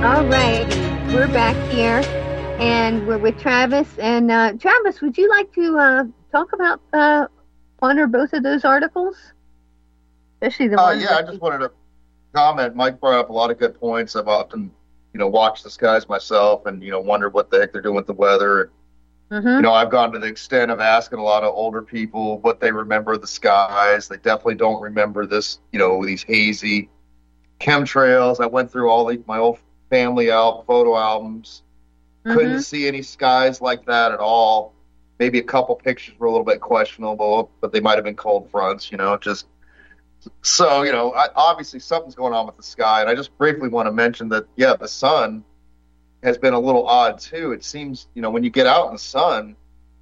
All right, we're back here, and we're with Travis. And Travis, would you like to talk about one or both of those articles, especially the one? Yeah, I just wanted to comment. Mike brought up a lot of good points. I've often, watched the skies myself, and wondered what the heck they're doing with the weather. Mm-hmm. I've gone to the extent of asking a lot of older people what they remember of the skies. They definitely don't remember this, these hazy chemtrails. I went through my old family photo albums. Couldn't Mm-hmm. see any skies like that at all. Maybe a couple pictures were a little bit questionable, but they might have been cold fronts, just so, obviously something's going on with the sky. And I just briefly want to mention that, yeah, the sun has been a little odd too. It seems, when you get out in the sun,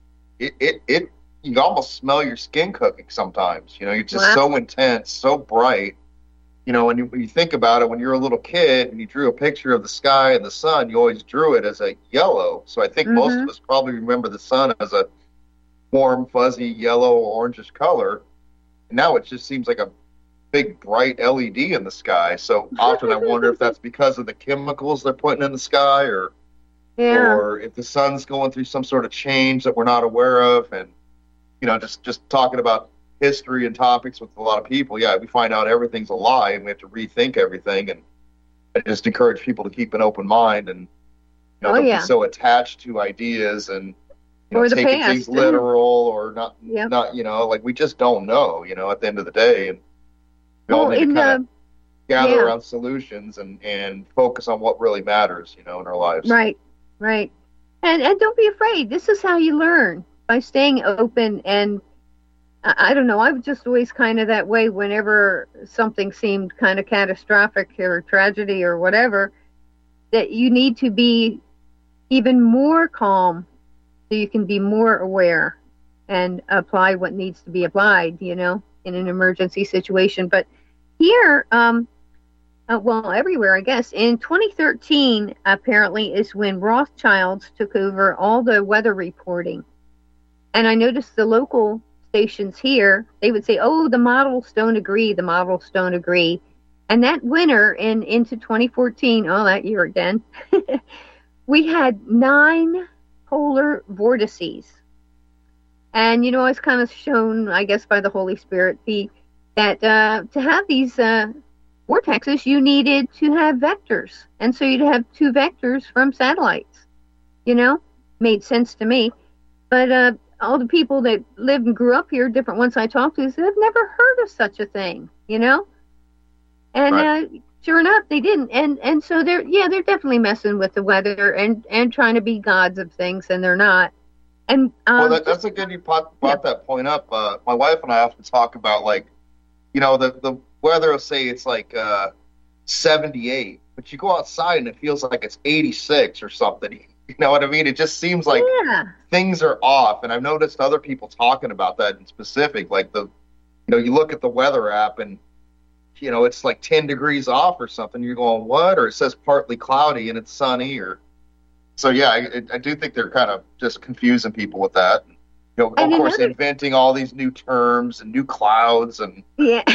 you almost smell your skin cooking sometimes. It's just Wow. so intense, so bright. When you think about it, when you're a little kid and you drew a picture of the sky and the sun, you always drew it as a yellow. So I think most Mm-hmm. of us probably remember the sun as a warm, fuzzy yellow or orangish color. And now it just seems like a big, bright LED in the sky. So often I wonder if that's because of the chemicals they're putting in the sky, Yeah. or if the sun's going through some sort of change that we're not aware of. And, just talking about history and topics with a lot of people, yeah, we find out everything's a lie and we have to rethink everything. And I just encourage people to keep an open mind and, Oh, don't yeah. be so attached to ideas and, Or the taking past. things literal or not, Yeah. like we just don't know, at the end of the day. And we all Well, need to in kind of gather yeah. around solutions and focus on what really matters, in our lives. Right, right. And don't be afraid. This is how you learn, by staying open. And I don't know, I was just always kind of that way whenever something seemed kind of catastrophic or tragedy or whatever, that you need to be even more calm so you can be more aware and apply what needs to be applied, in an emergency situation. But here, well, everywhere, I guess. In 2013, apparently, is when Rothschilds took over all the weather reporting. And I noticed the local stations here, they would say, oh, the models don't agree, the models don't agree. And that winter and into 2014, oh, that year again, we had 9 polar vortices. And, I was kind of shown, I guess, by the Holy Spirit, that to have these vortexes, you needed to have vectors. And so you'd have 2 vectors from satellites, made sense to me. But all the people that lived and grew up here, different ones I talked to, said, I've never heard of such a thing, And Right. Sure enough, they didn't. And so they're definitely messing with the weather and trying to be gods of things, and they're not. And Well, that's a good you brought yeah. that point up. My wife and I often talk about, like, the weather will say it's like 78, but you go outside and it feels like it's 86 or something. You know what I mean? It just seems like Yeah. things are off. And I've noticed other people talking about that in specific. Like you look at the weather app and, it's like 10 degrees off or something. You're going, what? Or it says partly cloudy and it's sunny. So, yeah, I do think they're kind of just confusing people with that. Of And course, another, inventing all these new terms and new clouds and yeah.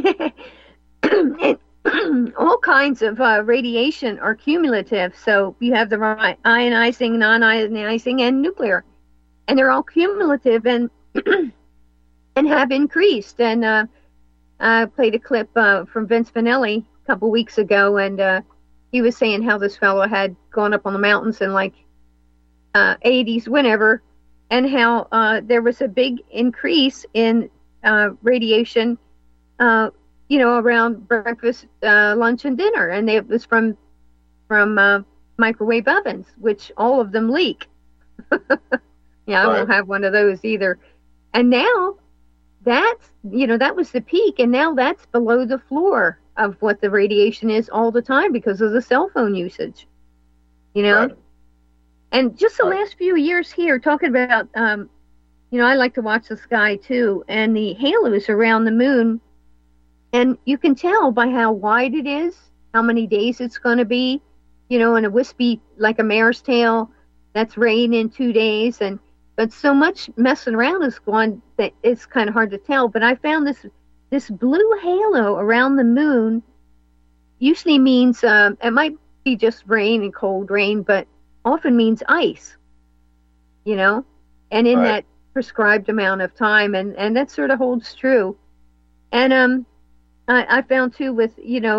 All kinds of radiation are cumulative. So you have the ionizing, non-ionizing, and nuclear. And they're all cumulative and and have increased. And I played a clip from Vince Finelli a couple weeks ago, and he was saying how this fellow had gone up on the mountains in like 80s, whenever, and how there was a big increase in radiation, around breakfast, lunch, and dinner, and it was from microwave ovens, which all of them leak. Yeah, I right. won't have one of those either. And now that's, that was the peak, and now that's below the floor of what the radiation is all the time because of the cell phone usage. Right. And just the Right. last few years here, talking about, I like to watch the sky too, and the halos around the moon. And you can tell by how wide it is, how many days it's going to be, in a wispy, like a mare's tail, that's rain in 2 days. But so much messing around is going that it's kind of hard to tell. But I found this blue halo around the moon usually means it might be just rain and cold rain, but often means ice, you know, and in Right. that prescribed amount of time, and that sort of holds true. And I found too with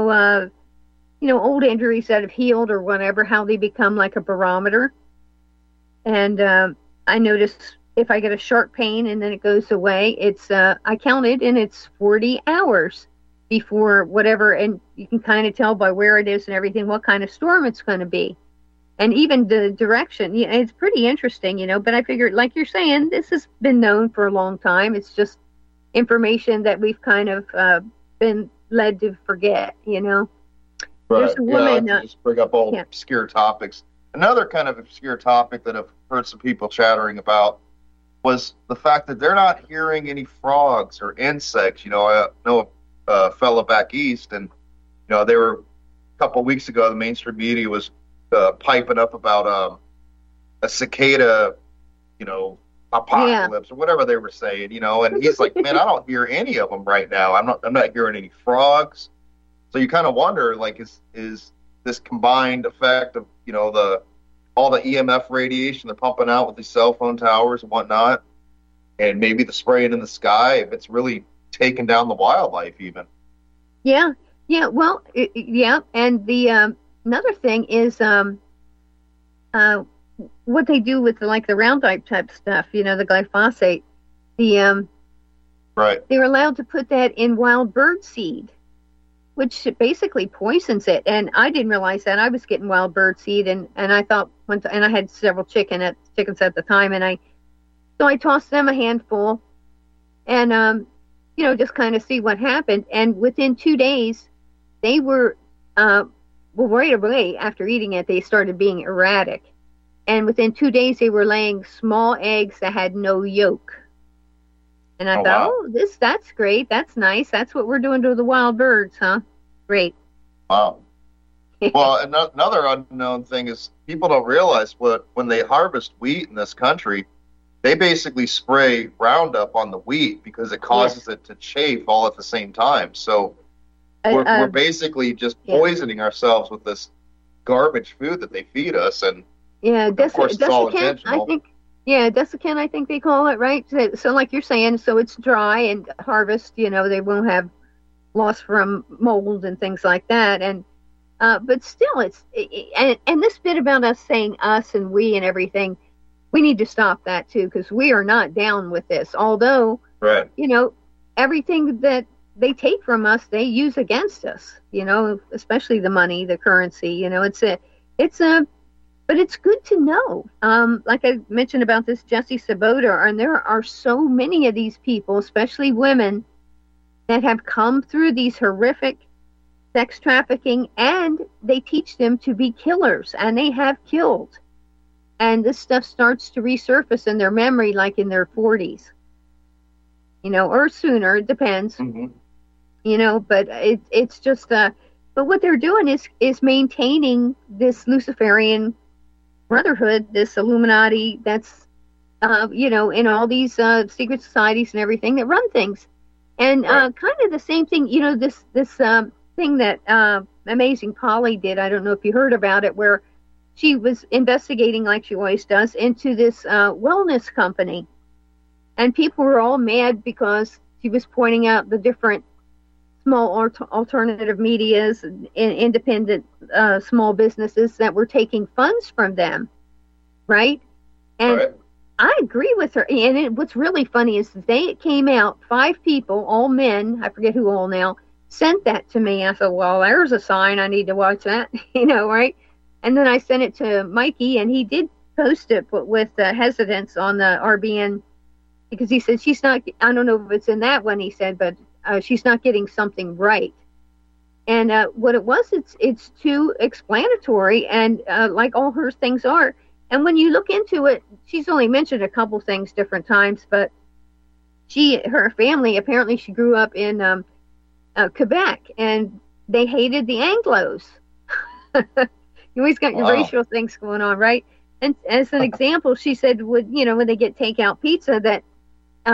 old injuries that have healed or whatever, how they become like a barometer. And I notice if I get a sharp pain and then it goes away, it's I counted and it's 40 hours before whatever, and you can kind of tell by where it is and everything what kind of storm it's going to be, and even the direction. It's pretty interesting, But I figured, like you're saying, this has been known for a long time. It's just information that we've kind of been led to forget. There's Right. a Yeah, I like woman. to just bring up old Yeah. obscure topics. Another kind of obscure topic that I've heard some people chattering about was the fact that they're not hearing any frogs or insects. I know a fellow back east, and they were a couple of weeks ago. The mainstream media was piping up about a cicada, apocalypse or whatever they were saying. And he's like, "Man, I don't hear any of them right now. I'm not hearing any frogs." So you kind of wonder, like, is this combined effect of all the EMF radiation they're pumping out with these cell phone towers and whatnot, and maybe the spraying in the sky, if it's really taking down the wildlife even. Yeah, yeah. Well, yeah. And the another thing is uh, what they do with the Roundup type stuff. The glyphosate. The Right. They're allowed to put that in wild bird seed, which basically poisons it. And I didn't realize that. I was getting wild bird seed, and I thought, and I had several chickens at the time, and I tossed them a handful, and just kind of see what happened. And within 2 days, they were, right away after eating it, they started being erratic. And within 2 days, they were laying small eggs that had no yolk. And I Oh, thought, wow. oh, that's great. That's nice. That's what we're doing to the wild birds, huh? Great. Wow. Well, another unknown thing is people don't realize when they harvest wheat in this country, they basically spray Roundup on the wheat because it causes it to chafe all at the same time. So we're basically just poisoning ourselves with this garbage food that they feed us, and yeah, of course it's all desiccant, I intentional. think. Yeah, desiccant, I think they call it, right? So like you're saying, so it's dry and harvest. They won't have loss from mold and things like that. And but still, and this bit about us saying us and we and everything, we need to stop that too, because we are not down with this. Although, Right. Everything that they take from us, they use against us. Especially the money, the currency. But it's good to know. Like I mentioned about this Jesse Sabota, and there are so many of these people, especially women, that have come through these horrific sex trafficking, and they teach them to be killers, and they have killed. And this stuff starts to resurface in their memory, like in their 40s, or sooner. It depends, But it's just. But what they're doing is maintaining this Luciferian Brotherhood, this Illuminati that's, in all these secret societies and everything that run things. And kind of the same thing, this thing that Amazing Polly did. I don't know if you heard about it, where she was investigating, like she always does, into this wellness company. And people were all mad because she was pointing out the different small alternative medias and independent small businesses that were taking funds from them, right? And I agree with her. And what's really funny is the day it came out, 5 people, all men, I forget who all now, sent that to me. I thought, well, there's a sign. I need to watch that, right? And then I sent it to Mikey, and he did post it, but with hesitance on the RBN, because he said she's not, I don't know if it's in that one, he said, but she's not getting something right. And what it was, it's too explanatory, and like all her things are. And when you look into it, she's only mentioned a couple things different times, but her family, apparently she grew up in Quebec, and they hated the Anglos. You always got your racial things going on, right? And as an example, she said, when they get takeout pizza, that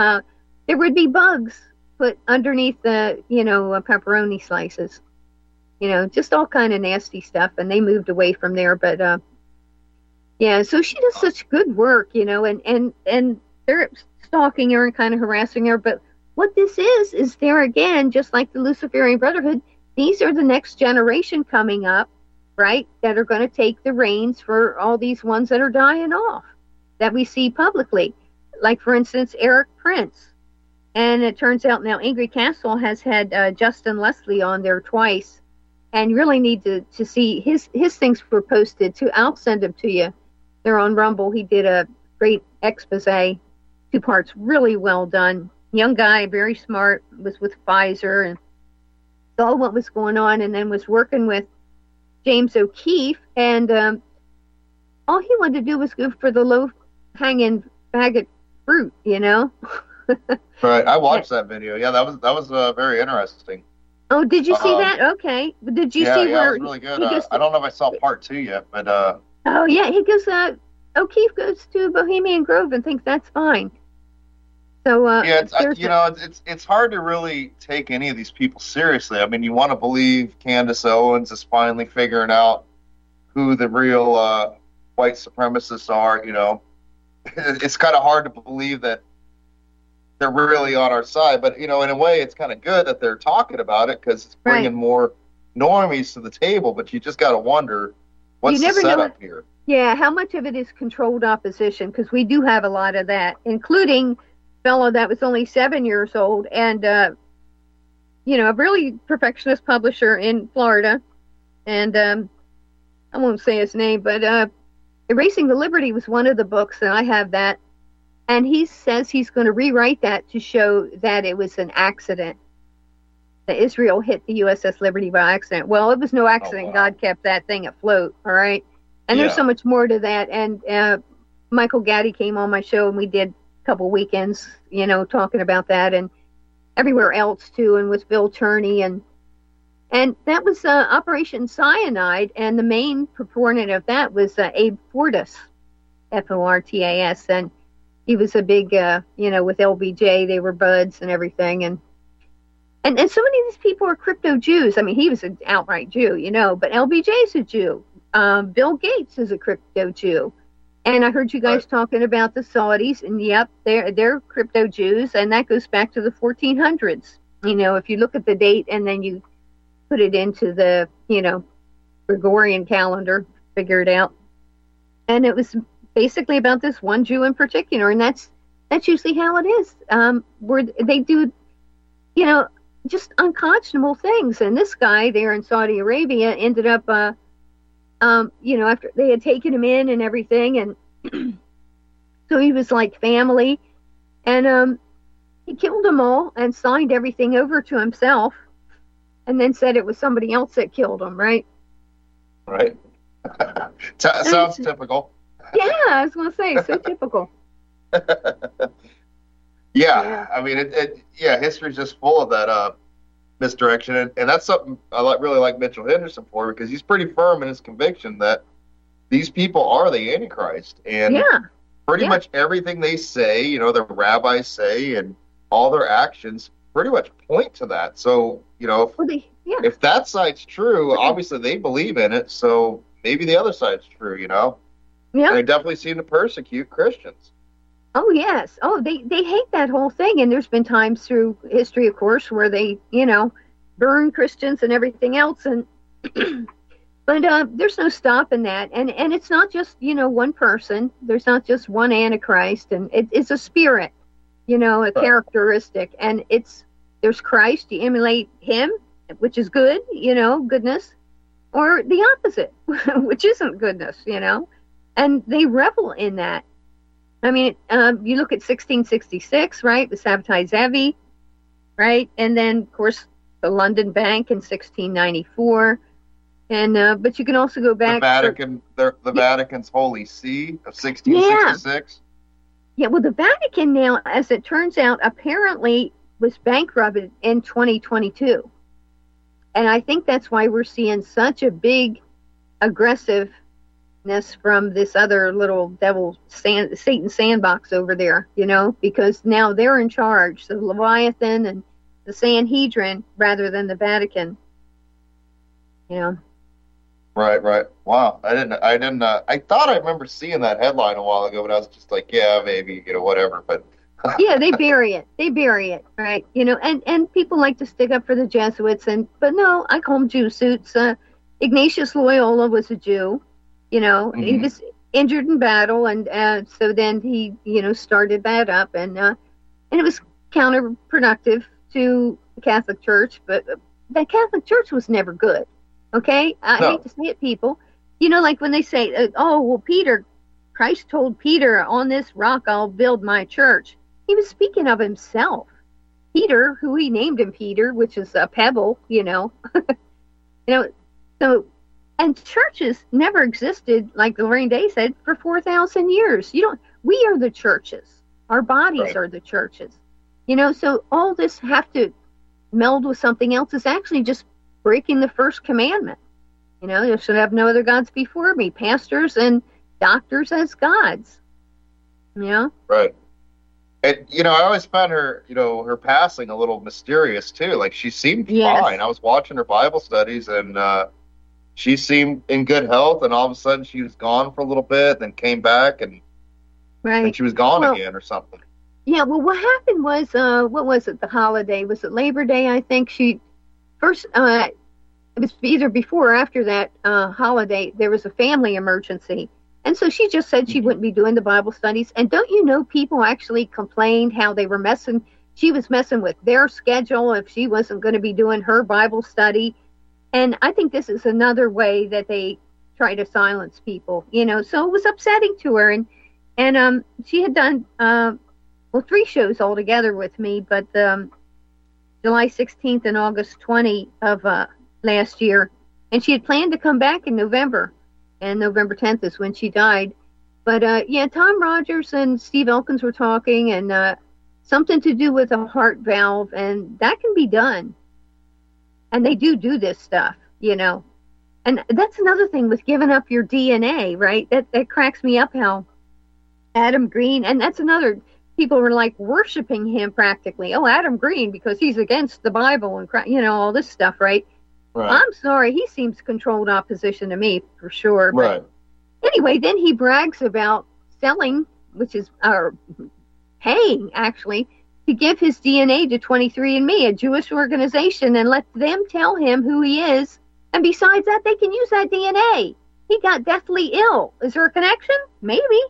there would be bugs put underneath the, pepperoni slices. just all kind of nasty stuff. And they moved away from there. But yeah, so she does such good work, and they're stalking her and kind of harassing her. But what this is there again, just like the Luciferian Brotherhood, these are the next generation coming up, right, that are going to take the reins for all these ones that are dying off that we see publicly. Like, for instance, Eric Prince. And it turns out now Angry Castle has had Justin Leslie on there twice. And you really need to see his things were posted too. I'll send them to you. They're on Rumble. He did a great expose, 2 parts, really well done. Young guy, very smart, was with Pfizer and saw what was going on, and then was working with James O'Keefe. And all he wanted to do was go for the low-hanging bag of fruit, Right. I watched that video. Yeah, that was very interesting. Oh, did you see that? Okay. Did you see where it was really good. I don't know if I saw part 2 yet, but oh yeah, he goes. O'Keefe goes to Bohemian Grove and thinks that's fine. So yeah, it's hard to really take any of these people seriously. I mean, you want to believe Candace Owens is finally figuring out who the real white supremacists are. It's kind of hard to believe that they're really on our side. But in a way, it's kind of good that they're talking about it because it's bringing more normies to the table. But you just got to wonder what's the setup here. Yeah, how much of it is controlled opposition? Because we do have a lot of that, including fellow that was only 7 years old and a really perfectionist publisher in Florida, and I won't say his name, but Erasing the Liberty was one of the books, and I have that, and he says he's going to rewrite that to show that it was an accident, that Israel hit the USS Liberty by accident. Well, it was no accident. Oh, wow. God kept that thing afloat, all right? And there's so much more to that, and Michael Gaddy came on my show, and we did couple weekends, talking about that, and everywhere else too, and with Bill Turney, and that was Operation Cyanide, and the main proponent of that was Abe Fortas, Fortas, and he was a big, with LBJ, they were buds and everything, and so many of these people are crypto Jews. I mean, he was an outright Jew, but LBJ is a Jew. Bill Gates is a crypto Jew. And I heard you guys talking about the Saudis, and yep, they're crypto Jews, and that goes back to the 1400s. If you look at the date and then you put it into the, Gregorian calendar, figure it out. And it was basically about this one Jew in particular, and that's usually how it is, where they do, just unconscionable things. And this guy there in Saudi Arabia ended up after they had taken him in and everything, and so he was like family, and he killed them all and signed everything over to himself, and then said it was somebody else that killed him, right? Right. Sounds typical. Yeah, I was going to say, so typical. Yeah, I mean, history's just full of that misdirection, and that's something I really like Mitchell Henderson for, because he's pretty firm in his conviction that these people are the Antichrist, and pretty much everything they say, the rabbis say, and all their actions pretty much point to that. So, if that side's true, obviously they believe in it, so maybe the other side's true, Yeah. And they definitely seem to persecute Christians. Oh, yes. Oh, they hate that whole thing. And there's been times through history, of course, where they, burn Christians and everything else. And but there's no stopping that. And it's not just, one person. There's not just one Antichrist. And it's a spirit, a characteristic. And there's Christ. You emulate him, which is good, goodness. Or the opposite, which isn't goodness, And they revel in that. I mean, you look at 1666, right? The Sabbatai Zevi, right? And then, of course, the London Bank in 1694. And but you can also go back. The Vatican's Holy See of 1666. Yeah, well, the Vatican now, as it turns out, apparently was bankrupted in 2022. And I think that's why we're seeing such a big aggressiveness from this other little devil Satan sandbox over there, because now they're in charge, the Leviathan and the Sanhedrin, rather than the Vatican. You know. Right, right. Wow. I thought I remember seeing that headline a while ago, but I was just like, yeah, maybe, whatever. But Yeah, they bury it. They bury it, right? And people like to stick up for the Jesuits, but no, I call them Jew suits. Ignatius Loyola was a Jew. He mhm. was injured in battle, and so then he, started that up, and it was counterproductive to the Catholic Church, but the Catholic Church was never good. Okay, I hate No, to say it, people. Like when they say, "Oh, well, Christ told Peter, on this rock I'll build my church." He was speaking of himself. Peter, who he named him Peter, which is a pebble, you know. So, and churches never existed, like Lorraine Day said, for 4,000 years. You don't. We are the churches. Our bodies right. are the churches. So all this have to meld with something else is actually just breaking the first commandment. You should have no other gods before me. Pastors and doctors as gods. You know. Right. And I always found her, her passing a little mysterious too. Like she seemed Yes. fine. I was watching her Bible studies, and she seemed in good health. And all of a sudden, she was gone for a little bit, then came back, and then Right. she was gone Well, again or something. yeah. Well, what happened was, what was it? The holiday, was it Labor Day? I think she first. It was either before or after that holiday. There was a family emergency, and so she just said she Mhm. wouldn't be doing the Bible studies. And don't you know, people actually complained how they were messing. She was messing with their schedule if she wasn't going to be doing her Bible study. And I think this is another way that they try to silence people. So it was upsetting to her, and she had done well, 3 shows altogether with me, but July 16th and August 20 of last year, and she had planned to come back in November, and November 10th is when she died. But yeah, Tom Rogers and Steve Elkins were talking, and something to do with a heart valve, and that can be done. And they do this stuff. And that's another thing with giving up your DNA, right? That cracks me up how Adam Green, and that's another, people were like worshiping him practically. Oh, Adam Green, because he's against the Bible and all this stuff, right? Right. I'm sorry, he seems controlled opposition to me for sure. But Right. anyway, then he brags about selling, which is or paying actually, to give his DNA to 23andMe, a Jewish organization, and let them tell him who he is. And besides that, they can use that DNA. He got deathly ill. Is there a connection? Maybe.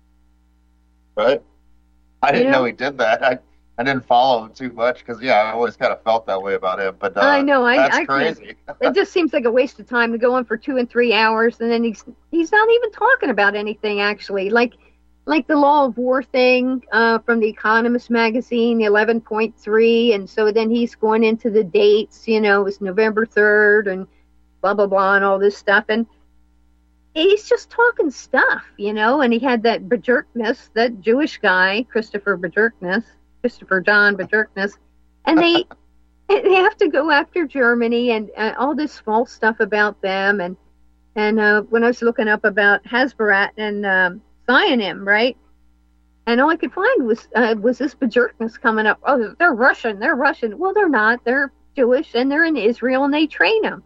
Right. I You didn't know know, he did that. I didn't follow him too much because yeah, I always kind of felt that way about him. But I know. that's I can't. crazy. It just seems like a waste of time to go on for 2 and 3 hours, and then he's not even talking about anything actually. Like the law of war thing from the Economist magazine, the 11.3, and so then he's going into the dates. It was November 3rd and blah blah blah and all this stuff, and he's just talking stuff. And he had that Bajorkness, that Jewish guy, Christopher John Bajorkness, and they have to go after Germany and all this false stuff about them. And when I was looking up about Hasbarat and Zionim, right? And all I could find was this Bajorkness coming up. Oh, they're Russian. They're Russian. Well, they're not. They're Jewish, and they're in Israel, and they train them.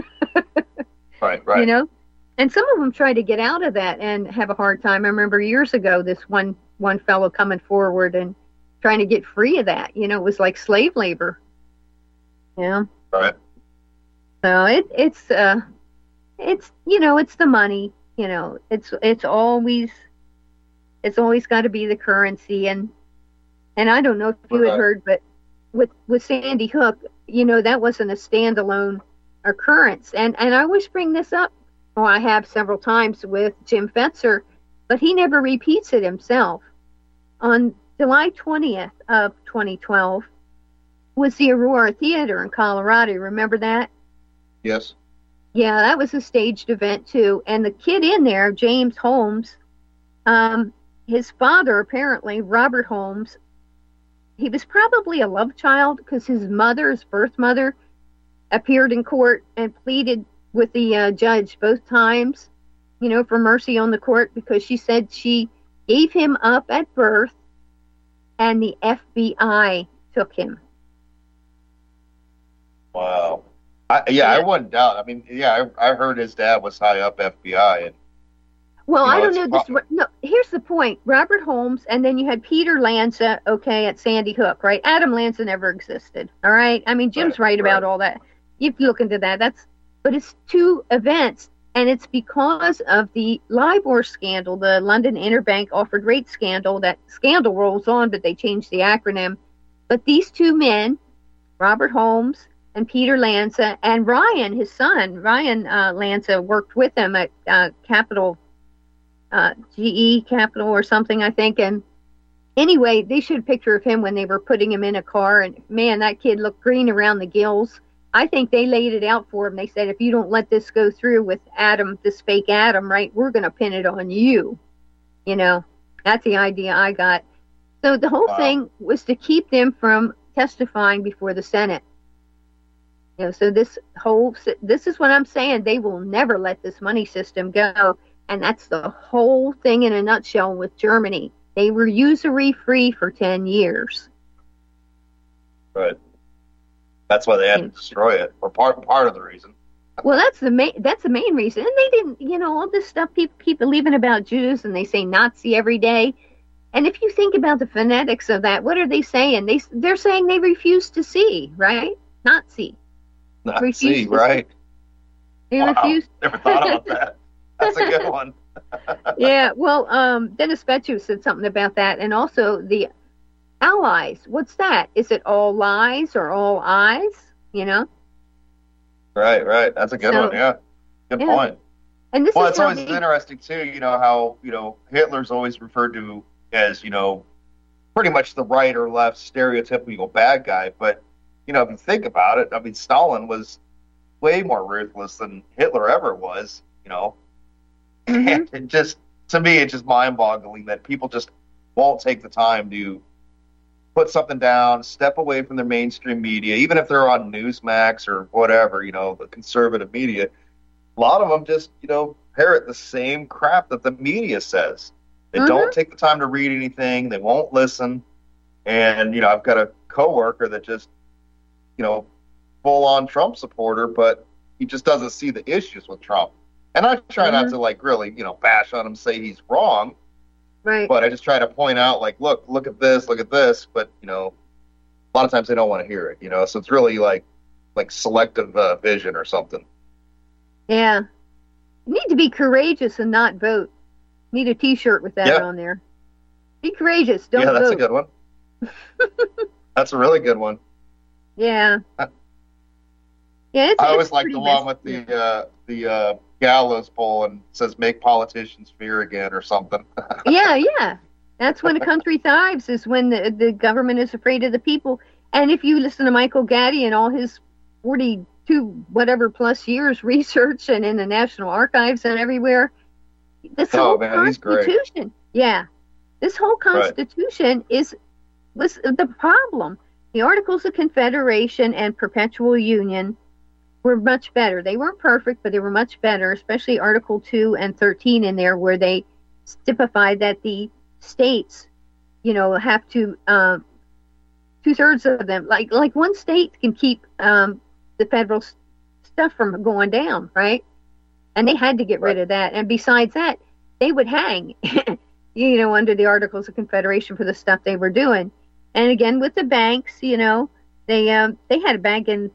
Right. You Right. know, and some of them try to get out of that and have a hard time. I remember years ago, this one fellow coming forward and trying to get free of that. It was like slave labor. Yeah. Right. So it's the money. It's always got to be the currency. And I don't know if you had Right. heard, but with Sandy Hook, that wasn't a standalone occurrence. And I always bring this up. Well, I have several times with Jim Fetzer, but he never repeats it himself. On July 20th of 2012 was the Aurora Theater in Colorado. Remember that? Yes. Yeah, that was a staged event too. And the kid in there, James Holmes, his father, apparently, Robert Holmes, he was probably a love child because his birth mother, appeared in court and pleaded with the judge both times, for mercy on the court, because she said she gave him up at birth and the FBI took him. Wow. I Yeah. wouldn't doubt. I mean, yeah, I heard his dad was high up FBI, and Well, I don't it's know this. No, here's the point. Robert Holmes, and then you had Peter Lanza, okay, at Sandy Hook, right? Adam Lanza never existed, all right? I mean, right, Jim's right right. about all that. You look into that. But it's two events, and it's because of the LIBOR scandal, the London Interbank Offered Rate scandal. That scandal rolls on, but they changed the acronym. But these two men, Robert Holmes and Peter Lanza, and Ryan, his son, Ryan Lanza, worked with him at Capital GE Capital or something, I think. And anyway, they showed a picture of him when they were putting him in a car, and man, that kid looked green around the gills. I think they laid it out for him. They said, if you don't let this go through with Adam, this fake Adam, right, we're going to pin it on you. You know, that's the idea I got. So the whole thing was to keep them from testifying before the Senate. You know, so this is what I'm saying. They will never let this money system go. And that's the whole thing in a nutshell with Germany. They were usury free for 10 years. Right. That's why they had to destroy it, or part of the reason. Well, that's the main reason. And they didn't, all this stuff people keep believing about Jews, and they say Nazi every day. And if you think about the phonetics of that, what are they saying? They're saying they refuse to see, right? Nazi. Nazi, right? They refuse. Never thought about that. That's a good one. Yeah, well, Dennis Betchu said something about that, and also the allies. What's that? Is it all lies or all eyes? Right. That's a good one. Yeah, good point. And this it's always interesting too. How Hitler's always referred to as pretty much the right or left stereotypical bad guy, but if you think about it, I mean, Stalin was way more ruthless than Hitler ever was. Mm-hmm. And it just, to me, it's just mind-boggling that people just won't take the time to put something down, step away from their mainstream media, even if they're on Newsmax or whatever, the conservative media. A lot of them just, parrot the same crap that the media says. They don't take the time to read anything. They won't listen. And, I've got a coworker that just, full-on Trump supporter, but he just doesn't see the issues with Trump. And I try not to really, bash on him, say he's wrong. Right. But I just try to point out, look at this. But, a lot of times they don't want to hear it, so it's really like selective vision or something. Yeah. You need to be courageous and not vote. Need a T-shirt with that on there. Be courageous. Don't vote. Yeah, that's a good one. That's a really good one. Yeah. Yeah, I always like the one with the gallows pole and says "Make politicians fear again" or something. Yeah. That's when a country thrives. Is when the government is afraid of the people. And if you listen to Michael Gaddy and all his 42 whatever plus years research and in the National Archives and everywhere, this whole Constitution, this whole Constitution was the problem. The Articles of Confederation and Perpetual Union were much better. They weren't perfect, but they were much better, especially Article 2 and 13 in there, where they typified that the states, have to, 2/3 of them, like one state can keep the federal stuff from going down, right? And they had to get rid of that. And besides that, they would hang, under the Articles of Confederation for the stuff they were doing. And again, with the banks, they had a bank in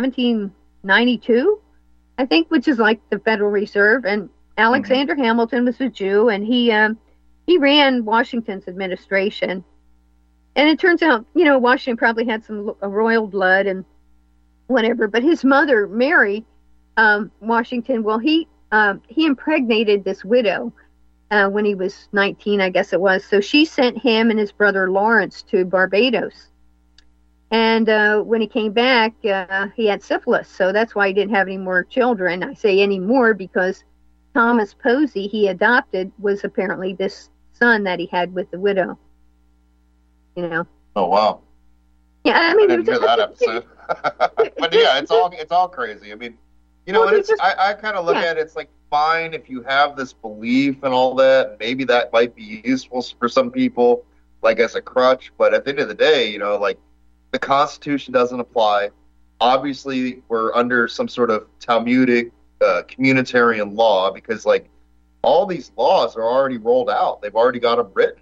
1792, I think, which is like the Federal Reserve. And Alexander Hamilton was a Jew, and he ran Washington's administration. And it turns out, Washington probably had some royal blood and whatever. But his mother, Mary Washington, well, he impregnated this widow when he was 19, I guess it was. So she sent him and his brother Lawrence to Barbados. And when he came back, he had syphilis. So that's why he didn't have any more children. I say any more because Thomas Posey, he adopted, was apparently this son that he had with the widow. Oh, wow. Yeah, I mean, I didn't hear that episode. But yeah, it's all crazy. I mean, I kind of look at it, it's like, fine if you have this belief and all that, maybe that might be useful for some people, like as a crutch. But at the end of the day, the Constitution doesn't apply. obviously we're under some sort of Talmudic communitarian law, because like all these laws are already rolled out. They've already got them written,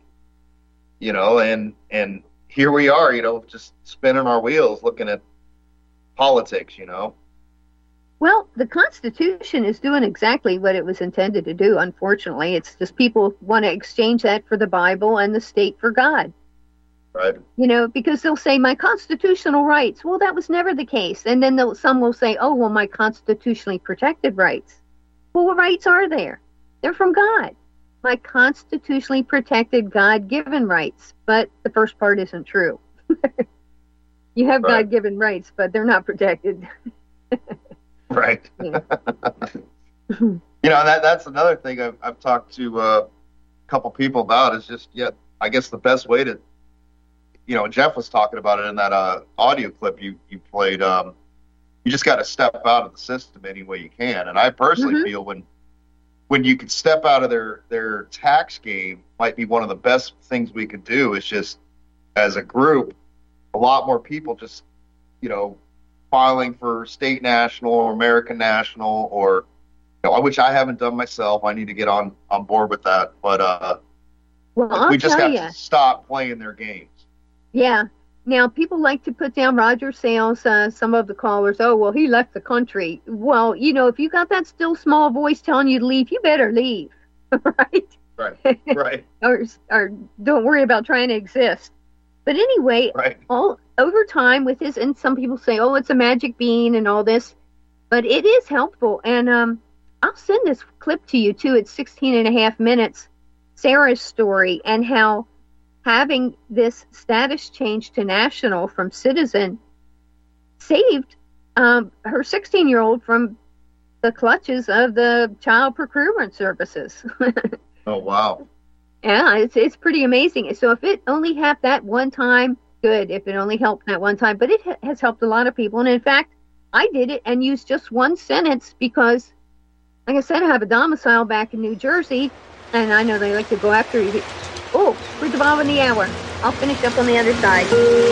and here we are, just spinning our wheels looking at politics. Well, the Constitution is doing exactly what it was intended to do, unfortunately. It's just people want to exchange that for the Bible and the state for God. Right. Because they'll say, my constitutional rights. Well, that was never the case. And then some will say, oh, well, my constitutionally protected rights. Well, what rights are there? They're from God. My constitutionally protected God-given rights. But the first part isn't true. You have Right. God-given rights, but they're not protected. Right. Yeah. That's another thing I've talked to a couple people about, is just, I guess the best way to, Jeff was talking about it in that audio clip you played. You just got to step out of the system any way you can. And I personally feel when you could step out of their tax game, might be one of the best things we could do, is just, as a group, a lot more people just, filing for state national or American national, or which I haven't done myself. I need to get on board with that. But Well, we just tell have you. to stop playing their games. Yeah. Now, people like to put down Roger Sales, some of the callers, oh, well, he left the country. Well, if you got that still small voice telling you to leave, you better leave, right? Right, right. or don't worry about trying to exist. But anyway, Right. all over time with his, and some people say, oh, it's a magic bean and all this, but it is helpful. And I'll send this clip to you too. It's 16 and a half minutes, Sarah's story, and how having this status change to national from citizen saved her 16-year-old from the clutches of the child procurement services. Oh, wow. Yeah, it's pretty amazing. So if it only helped that one time, good. If it only helped that one time, but it has helped a lot of people. And in fact, I did it and used just one sentence because, like I said, I have a domicile back in New Jersey, and I know they like to go after you. Oh, we're the bottom of the hour. I'll finish up on the other side.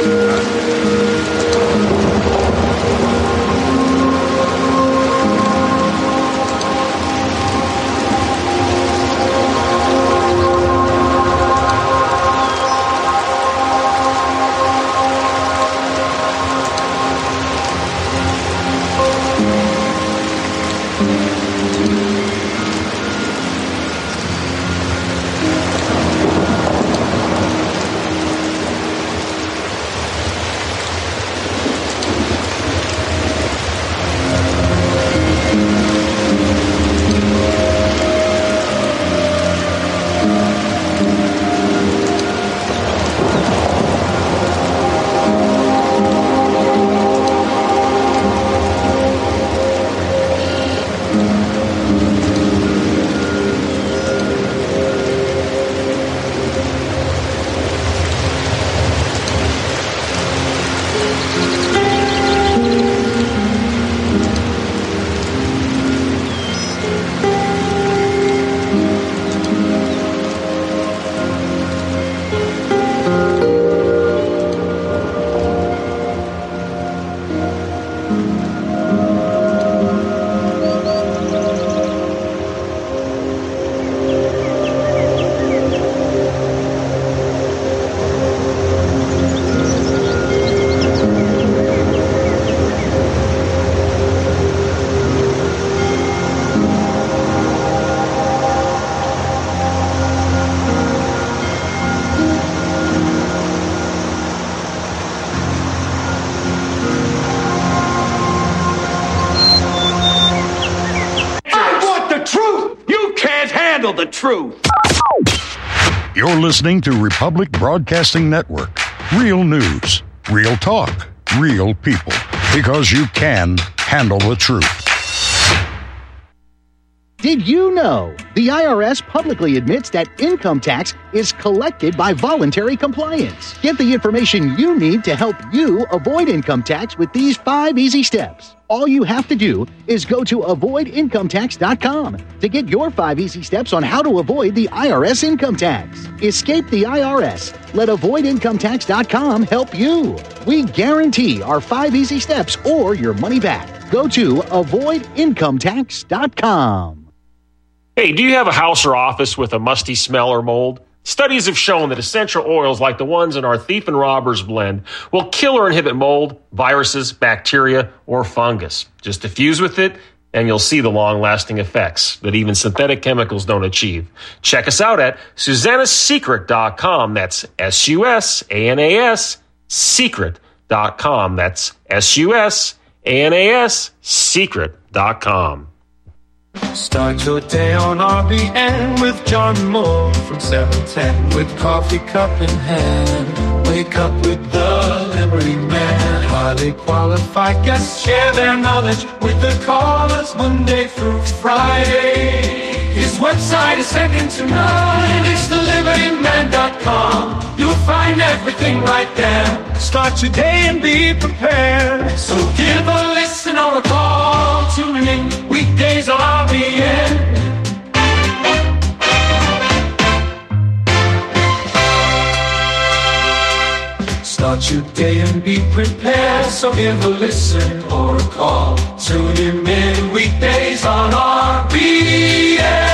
The truth. You're listening to Republic Broadcasting Network. Real news, real talk, real people. Because you can handle the truth. Did you know the IRS publicly admits that income tax is collected by voluntary compliance? Get the information you need to help you avoid income tax with these 5 easy steps. All you have to do is go to avoidincometax.com to get your 5 easy steps on how to avoid the IRS income tax. Escape the IRS. Let avoidincometax.com help you. We guarantee our 5 easy steps or your money back. Go to avoidincometax.com. Hey, do you have a house or office with a musty smell or mold? Studies have shown that essential oils like the ones in our Thief and Robbers blend will kill or inhibit mold, viruses, bacteria, or fungus. Just diffuse with it, and you'll see the long-lasting effects that even synthetic chemicals don't achieve. Check us out at SusannaSecret.com. That's SUSANAS Secret.com. That's SUSANAS Secret.com. Start your day on RBN with John Moore from 7:10 with coffee cup in hand. Wake up with the Liberty Man. Highly qualified guests share their knowledge with the callers Monday through Friday. His website is second to none. It's thelibertyman.com. You'll find everything right there. Start your day and be prepared. So give a listen or a call. Tune in weekdays on RBN. Start your day and be prepared. So give a listen or a call. Tune in weekdays on RBN.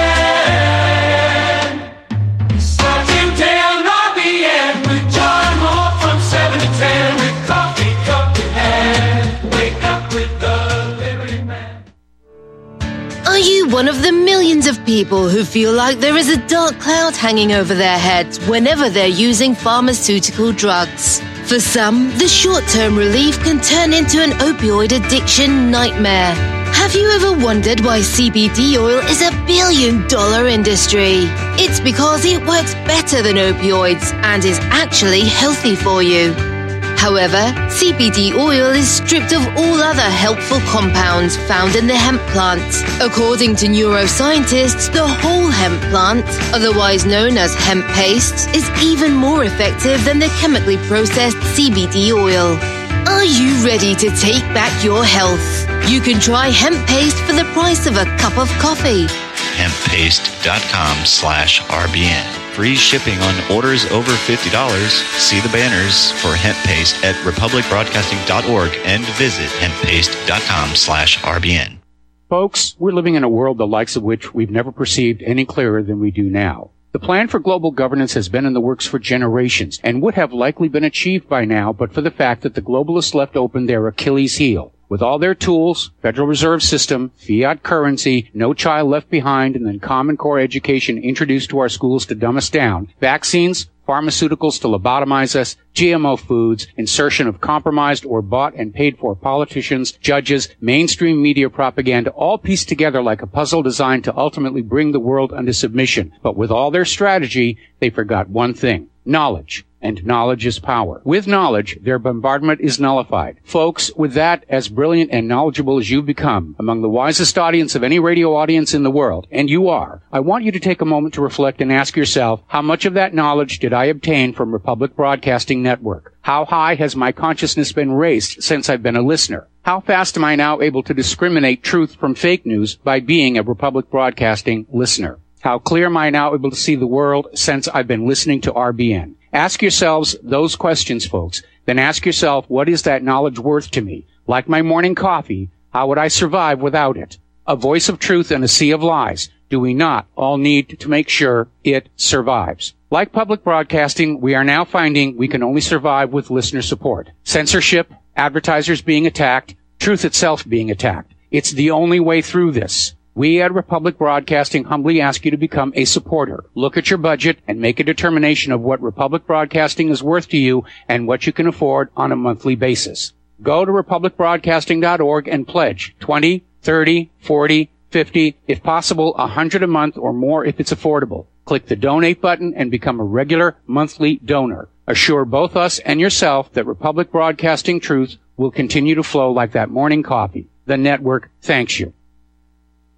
Start your day on RBN with John Moore from 7 to 10 with coffee cup in hand. Wake up with the Liberty Man. Are you one of the millions of people who feel like there is a dark cloud hanging over their heads whenever they're using pharmaceutical drugs? For some, the short-term relief can turn into an opioid addiction nightmare. Have you ever wondered why CBD oil is a billion-dollar industry? It's because it works better than opioids and is actually healthy for you. However, CBD oil is stripped of all other helpful compounds found in the hemp plant. According to neuroscientists, the whole hemp plant, otherwise known as hemp paste, is even more effective than the chemically processed CBD oil. Are you ready to take back your health? You can try hemp paste for the price of a cup of coffee. Hemppaste.com/RBN. Free shipping on orders over $50. See the banners for hemp paste at republicbroadcasting.org and visit hemppaste.com/RBN. Folks, we're living in a world the likes of which we've never perceived any clearer than we do now. The plan for global governance has been in the works for generations and would have likely been achieved by now but for the fact that the globalists left open their Achilles heel. With all their tools, Federal Reserve System, fiat currency, no child left behind, and then Common Core education introduced to our schools to dumb us down, vaccines, pharmaceuticals to lobotomize us, GMO foods, insertion of compromised or bought and paid for politicians, judges, mainstream media propaganda, all pieced together like a puzzle designed to ultimately bring the world under submission. But with all their strategy, they forgot one thing: knowledge. And knowledge is power. With knowledge, their bombardment is nullified. Folks, with that, as brilliant and knowledgeable as you've become, among the wisest audience of any radio audience in the world, and you are, I want you to take a moment to reflect and ask yourself, how much of that knowledge did I obtain from Republic Broadcasting Network? How high has my consciousness been raised since I've been a listener? How fast am I now able to discriminate truth from fake news by being a Republic Broadcasting listener? How clear am I now able to see the world since I've been listening to RBN? Ask yourselves those questions, folks. Then ask yourself, what is that knowledge worth to me? Like my morning coffee, how would I survive without it? A voice of truth in a sea of lies. Do we not all need to make sure it survives? Like public broadcasting, we are now finding we can only survive with listener support. Censorship, advertisers being attacked, truth itself being attacked. It's the only way through this. We at Republic Broadcasting humbly ask you to become a supporter. Look at your budget and make a determination of what Republic Broadcasting is worth to you and what you can afford on a monthly basis. Go to republicbroadcasting.org and pledge $20, $30, $40, $50, if possible, $100 a month or more if it's affordable. Click the donate button and become a regular monthly donor. Assure both us and yourself that Republic Broadcasting truth will continue to flow like that morning coffee. The network thanks you.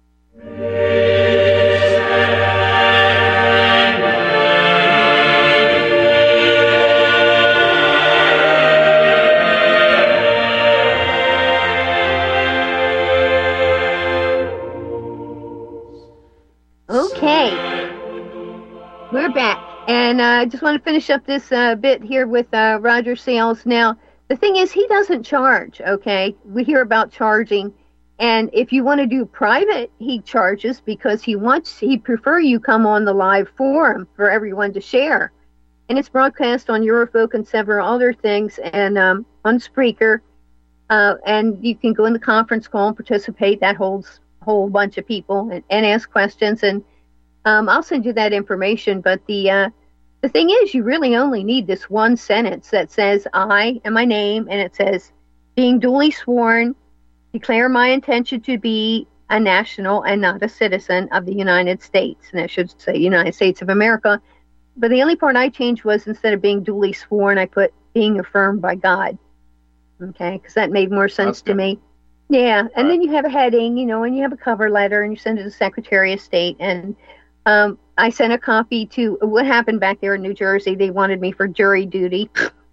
Okay, we're back, and I just want to finish up this bit here with Roger Sales. Now, the thing is, he doesn't charge, okay? We hear about charging, and if you want to do private, he charges because he'd prefer you come on the live forum for everyone to share. And it's broadcast on Eurofolk and several other things, and on Spreaker, and you can go in the conference call and participate. That holds whole bunch of people and ask questions, and I'll send you that information. But the thing is, you really only need this one sentence that says I and my name, and it says being duly sworn, declare my intention to be a national and not a citizen of the United States, and I should say United States of America. But the only part I changed was instead of being duly sworn, I put being affirmed by God. Okay, because that made more sense to me. Yeah, and then you have a heading, and you have a cover letter, and you send it to the Secretary of State. And I sent a copy to what happened back there in New Jersey. They wanted me for jury duty,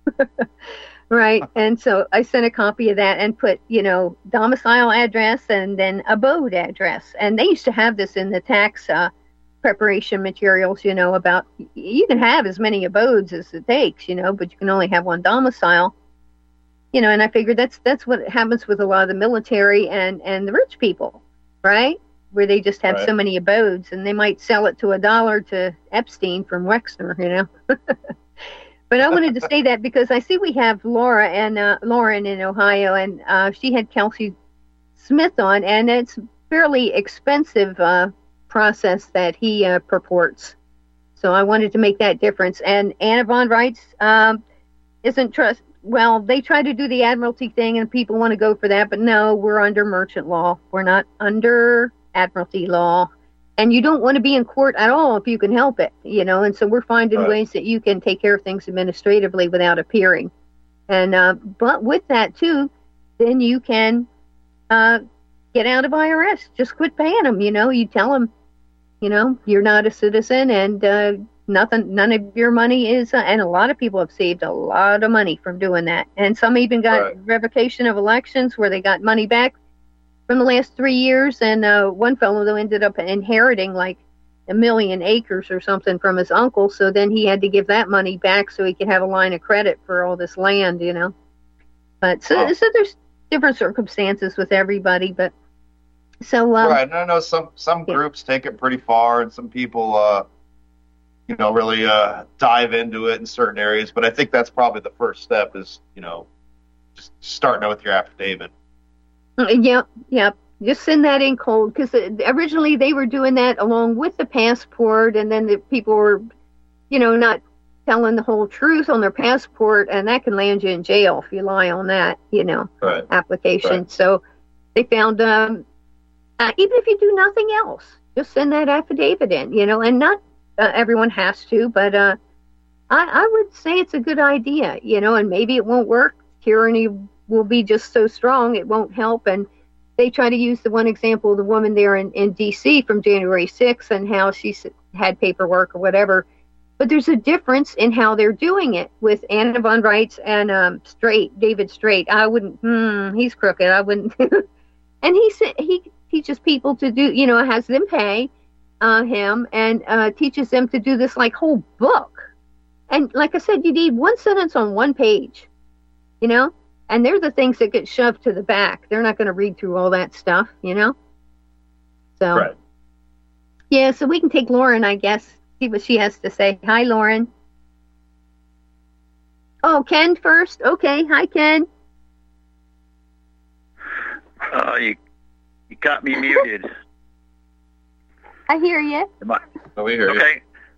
right? And so I sent a copy of that and put, domicile address and then abode address. And they used to have this in the tax preparation materials, about you can have as many abodes as it takes, but you can only have one domicile. And I figured that's what happens with a lot of the military and the rich people, right? Where they just have so many abodes, and they might sell it to $1 to Epstein from Wexner, But I wanted to say that because I see we have Laura and Lauren in Ohio, and she had Kelsey Smith on, and it's fairly expensive process that he purports. So I wanted to make that difference. And Anna Von Reitz isn't trust. Well, they try to do the Admiralty thing, and people want to go for that, but no, we're under merchant law. We're not under Admiralty law, and you don't want to be in court at all if you can help it, and so we're finding ways that you can take care of things administratively without appearing. And but with that, too, then you can get out of IRS. Just quit paying them, You tell them, you're not a citizen, and none of your money is, and a lot of people have saved a lot of money from doing that. And some even got revocation of elections where they got money back from the last 3 years. And one fellow though ended up inheriting like 1 million acres or something from his uncle. So then he had to give that money back so he could have a line of credit for all this land, But so there's different circumstances with everybody. But so right. And I know some groups take it pretty far, and some people really dive into it in certain areas. But I think that's probably the first step is, just starting out with your affidavit. Yep. Just send that in cold, because originally they were doing that along with the passport, and then the people were, not telling the whole truth on their passport, and that can land you in jail if you lie on that, application. Right. So they found, even if you do nothing else, just send that affidavit in, and not everyone has to, but I would say it's a good idea, and maybe it won't work. Tyranny will be just so strong it won't help. And they try to use the one example of the woman there in D.C. from January 6th and how she had paperwork or whatever. But there's a difference in how they're doing it with Anna Von Reitz and David Straight. I wouldn't, he's crooked. I wouldn't. And he teaches people to do, has them pay him and teaches them to do this like whole book. And like I said, you need one sentence on one page, and they're the things that get shoved to the back. They're not going to read through all that stuff, So, yeah, so we can take Lauren, I guess, see what she has to say. Hi, Lauren. Oh, Ken first. Okay. Hi, Ken. You got me muted. I hear you. We hear you. Okay.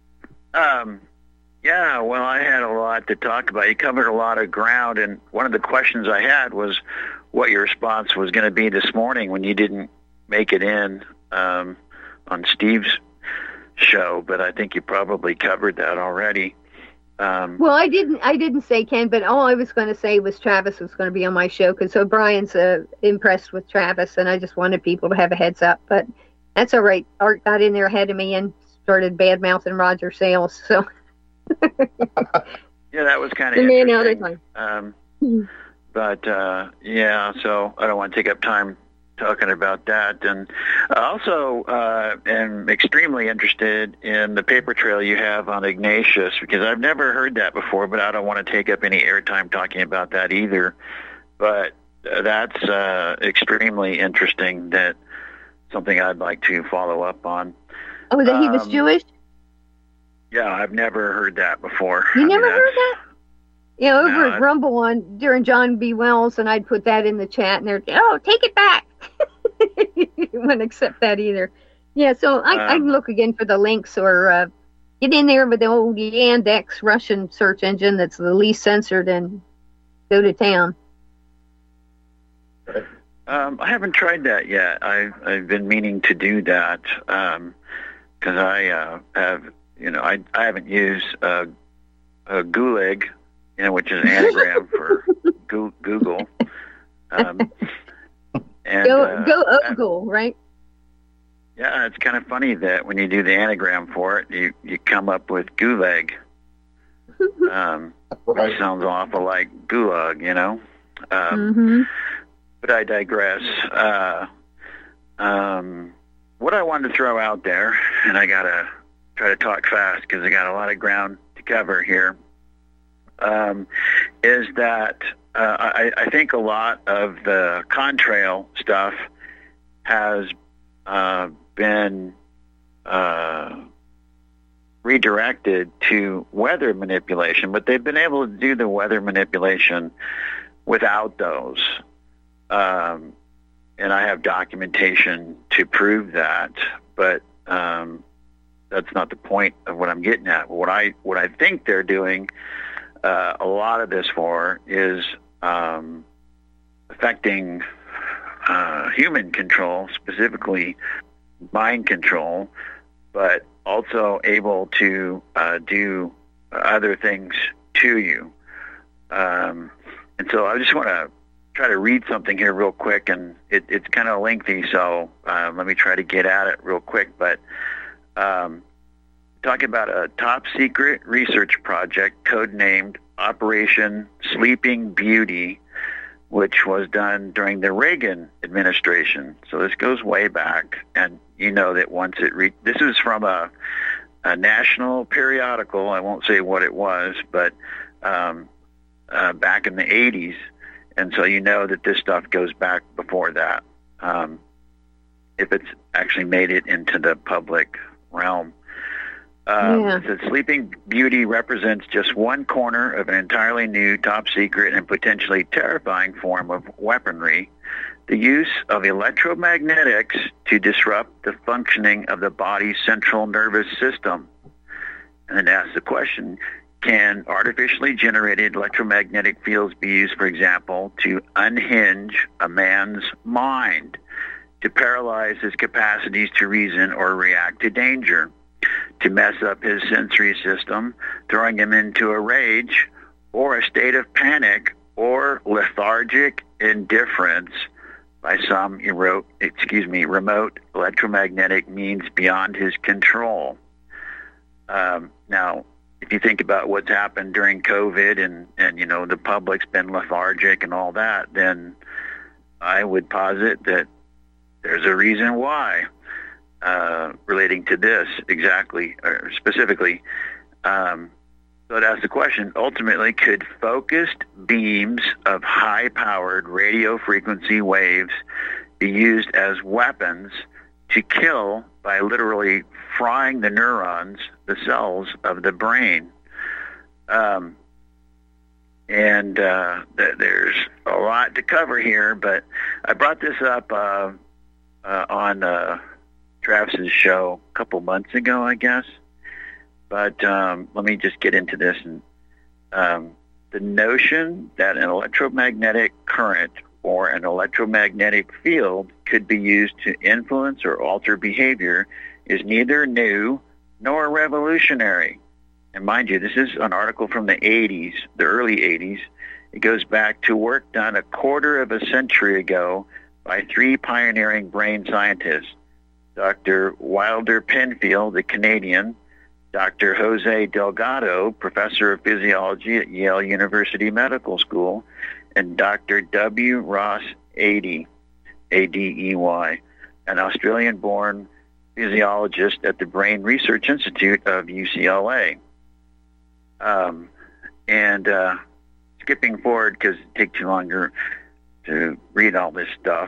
Yeah, well, I had a lot to talk about. You covered a lot of ground, and one of the questions I had was what your response was going to be this morning when you didn't make it in on Steve's show, but I think you probably covered that already. Well, I didn't say Ken, but all I was going to say was Travis was going to be on my show, because O'Brien's impressed with Travis, and I just wanted people to have a heads up. But That's all right. Art got in there ahead of me and started bad-mouthing Roger Sales. So yeah, that was kind of interesting. Yeah, so I don't want to take up time talking about that. And I also am extremely interested in the paper trail you have on Ignatius, because I've never heard that before, but I don't want to take up any airtime talking about that either. But that's extremely interesting. That something I'd like to follow up on. Oh, that he was Jewish? Yeah, I've never heard that before. You never heard that? Yeah, over at Rumble during John B. Wells, and I'd put that in the chat, and they're, take it back. You wouldn't accept that either. Yeah, so I look again for the links, or get in there with the old Yandex Russian search engine that's the least censored, and go to town. I haven't tried that yet. I've been meaning to do that because I have, I haven't used a Gulag, which is an anagram for Google. And, go Ogle, right? Yeah, it's kind of funny that when you do the anagram for it, you come up with Gulag, which sounds awful like Gulag, But I digress. What I wanted to throw out there, and I got to try to talk fast because I got a lot of ground to cover here, is that I think a lot of the contrail stuff has been redirected to weather manipulation, but they've been able to do the weather manipulation without those. And I have documentation to prove that, but that's not the point of what I'm getting at. What I think they're doing a lot of this for is affecting human control, specifically mind control, but also able to do other things to you. And so I just want to try to read something here real quick, and it's kind of lengthy, so let me try to get at it real quick. But talking about a top-secret research project codenamed Operation Sleeping Beauty, which was done during the Reagan administration. So this goes way back, and you know that once this is from a national periodical. I won't say what it was, but back in the 80s. And so you know that this stuff goes back before that, if it's actually made it into the public realm. It says Sleeping Beauty represents just one corner of an entirely new, top-secret, and potentially terrifying form of weaponry, the use of electromagnetics to disrupt the functioning of the body's central nervous system. And then ask the question, can artificially generated electromagnetic fields be used, for example, to unhinge a man's mind, to paralyze his capacities to reason or react to danger, to mess up his sensory system, throwing him into a rage or a state of panic or lethargic indifference by some remote electromagnetic means beyond his control? Now, if you think about what's happened during COVID and the public's been lethargic and all that, then I would posit that there's a reason why relating to this exactly or specifically. So it asks the question, ultimately, could focused beams of high-powered radio frequency waves be used as weapons to kill by literally frying the neurons, the cells of the brain? There's a lot to cover here, but I brought this up on Travis's show a couple months ago, I guess. But let me just get into this. And the notion that an electromagnetic current or an electromagnetic field could be used to influence or alter behavior is neither new nor revolutionary. And mind you, this is an article from the 80s, the early 80s. It goes back to work done a quarter of a century ago by three pioneering brain scientists, Dr. Wilder Penfield, a Canadian, Dr. Jose Delgado, professor of physiology at Yale University Medical School, and Dr. W. Ross Adey, A-D-E-Y, an Australian-born physiologist at the Brain Research Institute of UCLA. Skipping forward because it takes too long to read all this stuff.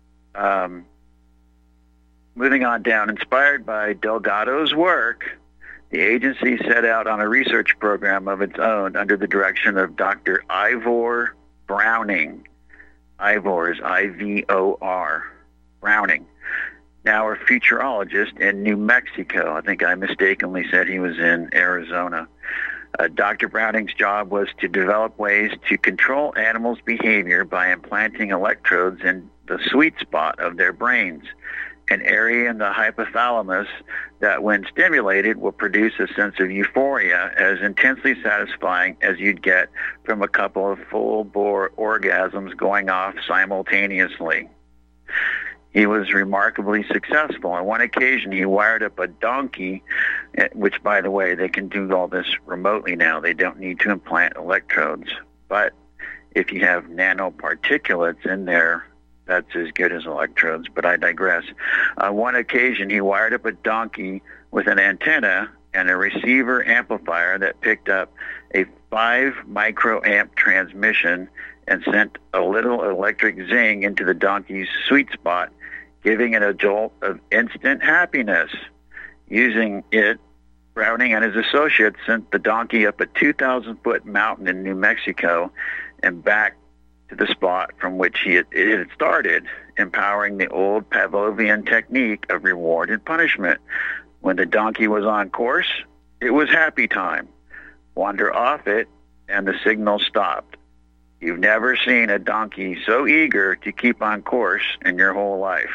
Moving on down, inspired by Delgado's work, the agency set out on a research program of its own under the direction of Dr. Ivor Browning. Ivor is I-V-O-R, Browning, now a futurologist in New Mexico. I think I mistakenly said he was in Arizona. Dr. Browning's job was to develop ways to control animals' behavior by implanting electrodes in the sweet spot of their brains, an area in the hypothalamus that, when stimulated, will produce a sense of euphoria as intensely satisfying as you'd get from a couple of full-bore orgasms going off simultaneously. He was remarkably successful. On one occasion, he wired up a donkey, which, by the way, they can do all this remotely now. They don't need to implant electrodes. But if you have nanoparticulates in there, that's as good as electrodes, but I digress. On one occasion, he wired up a donkey with an antenna and a receiver amplifier that picked up a 5 microamp transmission and sent a little electric zing into the donkey's sweet spot, giving it a jolt of instant happiness. Using it, Browning and his associates sent the donkey up a 2,000-foot mountain in New Mexico and back to the spot from which it had started, empowering the old Pavlovian technique of reward and punishment. When the donkey was on course, it was happy time. Wander off it, and the signal stopped. You've never seen a donkey so eager to keep on course in your whole life.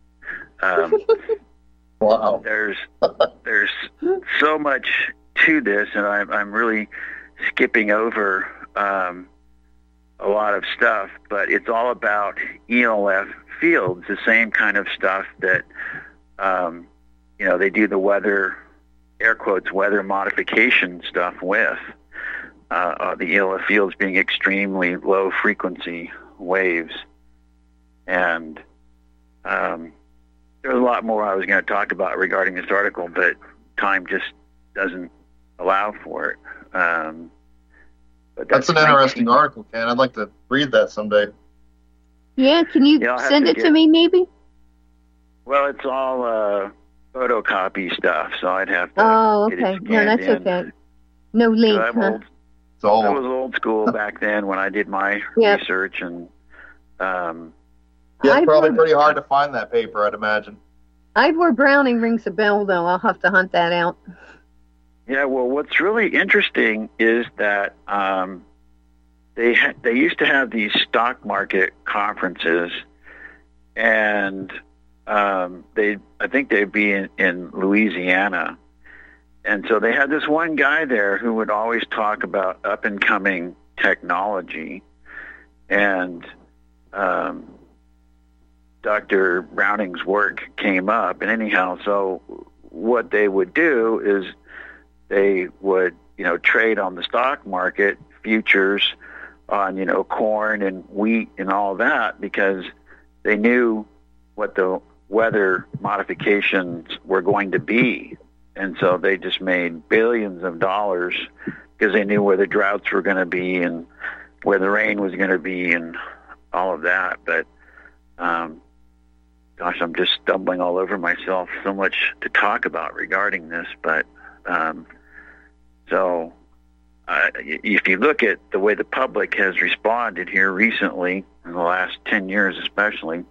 Wow. There's so much to this, and I'm really skipping over a lot of stuff, but it's all about ELF fields, the same kind of stuff that, they do the weather, air quotes, weather modification stuff with. The ELF fields being extremely low frequency waves. And there's a lot more I was going to talk about regarding this article, but time just doesn't allow for it. But that's an interesting article, Ken. I'd like to read that someday. Yeah, can you send it to me, maybe? Well, it's all photocopy stuff, so I'd have to. Oh, okay. No, that's okay. No link. I was old school back then when I did my research, and it's probably pretty hard to find that paper, I'd imagine. Ivor Browning rings a bell, though. I'll have to hunt that out. Yeah, well, what's really interesting is that they used to have these stock market conferences, and I think they'd be in Louisiana, and so they had this one guy there who would always talk about up and coming technology, and Dr. Browning's work came up, and anyhow, so what they would do is they would, trade on the stock market futures on, corn and wheat and all that, because they knew what the weather modifications were going to be. And so they just made billions of dollars because they knew where the droughts were going to be and where the rain was going to be and all of that. But, gosh, I'm just stumbling all over myself. So much to talk about regarding this. But if you look at the way the public has responded here recently, in the last 10 years especially,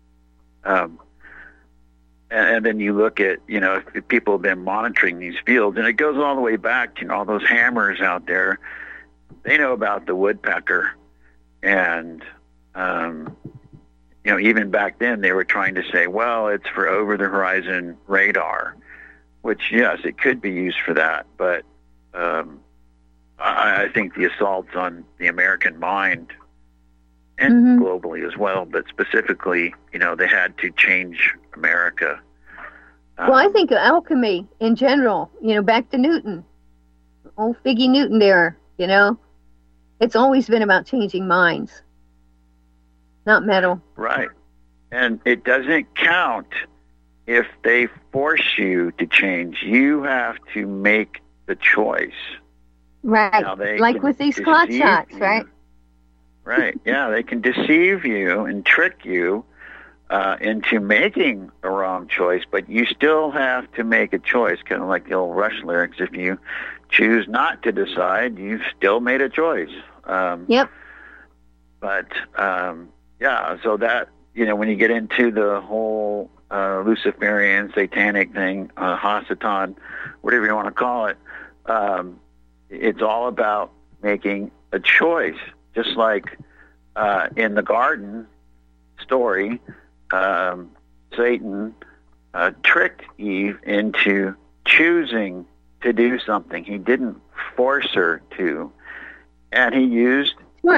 and then you look at, if people have been monitoring these fields, and it goes all the way back to all those hammers out there. They know about the woodpecker, and even back then they were trying to say, well, it's for over-the-horizon radar, which, yes, it could be used for that, but I think the assaults on the American mind, and globally as well, but specifically, they had to change America Well, I think alchemy in general, back to Newton, old Figgy Newton there, it's always been about changing minds, not metal. Right. And it doesn't count if they force you to change. You have to make the choice. Right. Like with these clot shots, right? Right. Yeah, they can deceive you and trick you into making a wrong choice, but you still have to make a choice, kind of like the old Rush lyrics. If you choose not to decide, you've still made a choice. Yep. But, yeah, so that, when you get into the whole Luciferian, satanic thing, Hasatan, whatever you want to call it, it's all about making a choice. Just like in the garden story, Satan tricked Eve into choosing to do something. He didn't force her to. And he used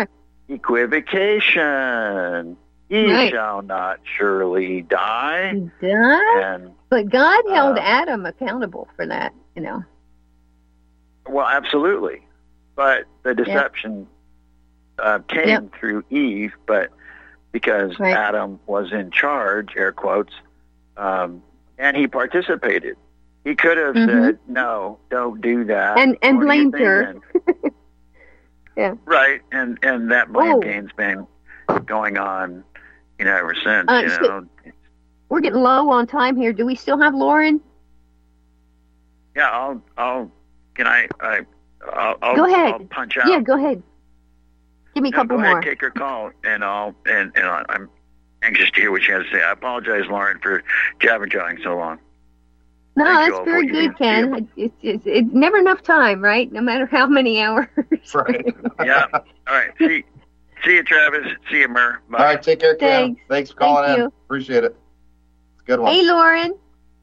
equivocation. Ye shall not surely die. But God held Adam accountable for that, Well, absolutely. But the deception came through Eve, but because Adam was in charge, air quotes, and he participated. He could have said, no, don't do that. And blamed her. Yeah. Right, and that blame game's been going on, ever since. So we're getting low on time here. Do we still have Lauren? Yeah, I'll go ahead. I'll punch out. Yeah, go ahead. Give me a couple more. Take your call, and I'm anxious to hear what you have to say. I apologize, Lauren, for jabber-jawing so long. No, that's very good, Ken. It's never enough time, right? No matter how many hours. Right. Yeah. All right. See you, Travis. See you, Mer. Bye. All right. Take care, Ken. Thanks for calling in. Appreciate it. It's a good one. Hey, Lauren.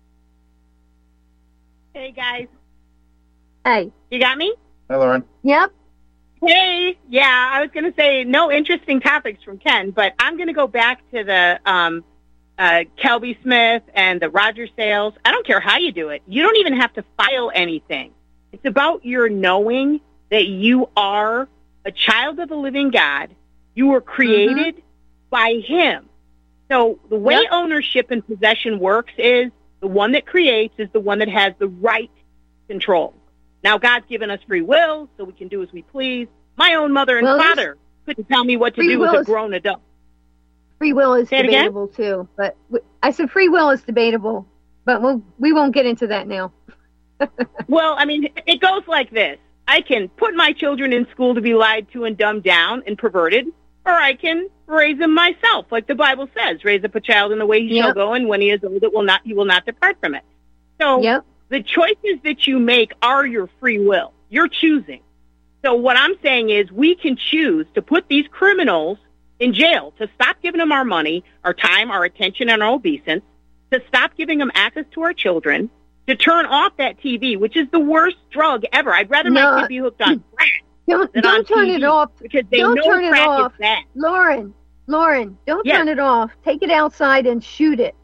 Hey, guys. Hey. You got me? Hey, Lauren. Yep. Hey. Yeah, I was going to say no interesting topics from Ken, but I'm going to go back to the Kelby Smith and the Roger Sales. I don't care how you do it. You don't even have to file anything. It's about your knowing that you are a child of the living God. You were created by Him. So the way ownership and possession works is the one that creates is the one that has the right control. Now, God's given us free will, so we can do as we please. My own mother and father couldn't tell me what to do as a grown adult. Free will is debatable too, but I said free will is debatable, but we won't get into that now. Well, I mean, it goes like this. I can put my children in school to be lied to and dumbed down and perverted, or I can raise them myself, like the Bible says, raise up a child in the way he shall go, and when he is old, he will not depart from it. So the choices that you make are your free will. You're choosing. So what I'm saying is we can choose to put these criminals in jail, to stop giving them our money, our time, our attention, and our obeisance, to stop giving them access to our children, to turn off that TV, which is the worst drug ever. I'd rather my kid be hooked on crack don't turn TV it off. Because they don't know turn crack it off. is bad. Lauren, don't turn it off. Take it outside and shoot it.